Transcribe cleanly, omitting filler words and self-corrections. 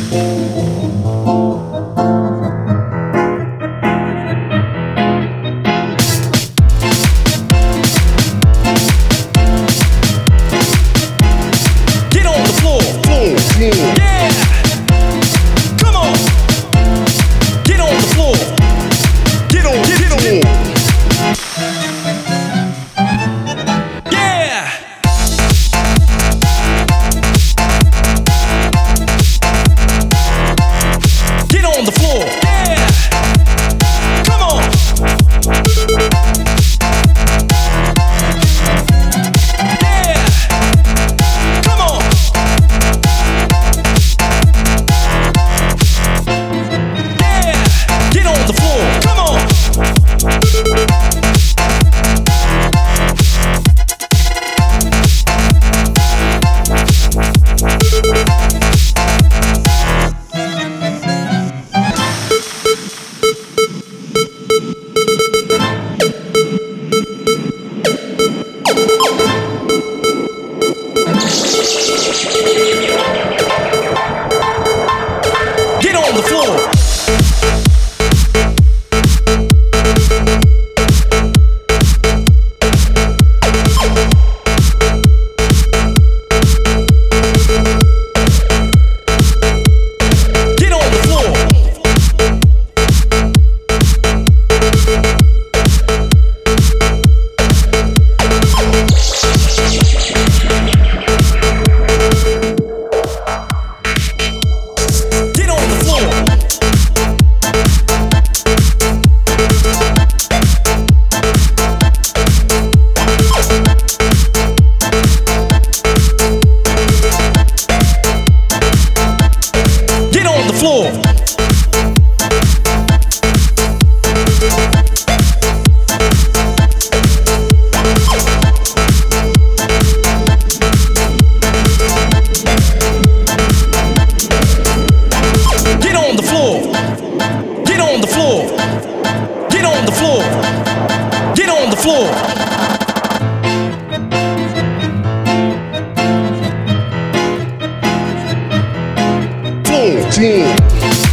Get on the floor. Yeah. Come on. Get on the floor. Get on. Yeah. Get on the floor. Yeah. Come on. Yeah. Come on. Yeah. Get on the floor. Come on. Get on the floor. Get on the floor. Get on the floor. Get on the floor. Get on the floor. Get on the floor. Get on the floor. Get on the floor. 14.